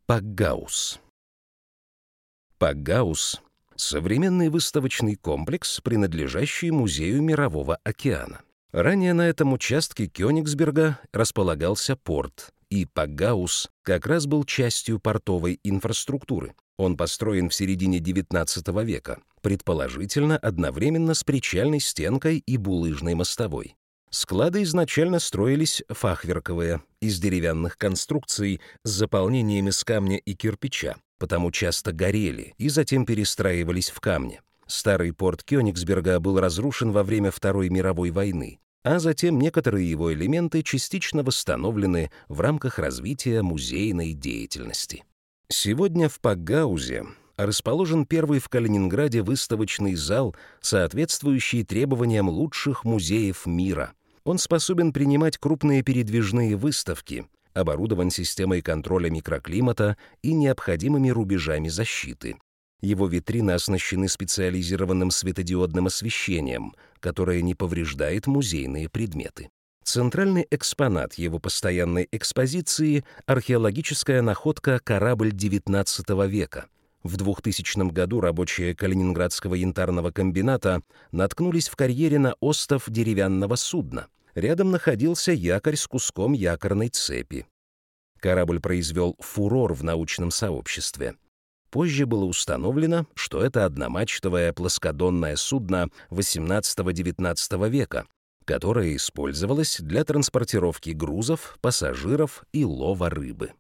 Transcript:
Пакгаус. Пакгаус — современный выставочный комплекс, принадлежащий Музею Мирового океана. Ранее на этом участке Кёнигсберга располагался порт, и Пакгаус как раз был частью портовой инфраструктуры. Он построен в середине XIX века, предположительно одновременно с причальной стенкой и булыжной мостовой. Склады изначально строились фахверковые, из деревянных конструкций с заполнением из камня и кирпича, потому часто горели и затем перестраивались в камне. Старый порт Кёнигсберга был разрушен во время Второй мировой войны, а затем некоторые его элементы частично восстановлены в рамках развития музейной деятельности. Сегодня в Пакгаузе расположен первый в Калининграде выставочный зал, соответствующий требованиям лучших музеев мира. Он способен принимать крупные передвижные выставки, оборудован системой контроля микроклимата и необходимыми рубежами защиты. Его витрины оснащены специализированным светодиодным освещением, которое не повреждает музейные предметы. Центральный экспонат его постоянной экспозиции — археологическая находка «Корабль XIX века». В 2000 году рабочие Калининградского янтарного комбината наткнулись в карьере на остов деревянного судна. Рядом находился якорь с куском якорной цепи. Корабль произвел фурор в научном сообществе. Позже было установлено, что это одномачтовое плоскодонное судно XVIII-XIX века, которое использовалось для транспортировки грузов, пассажиров и лова рыбы.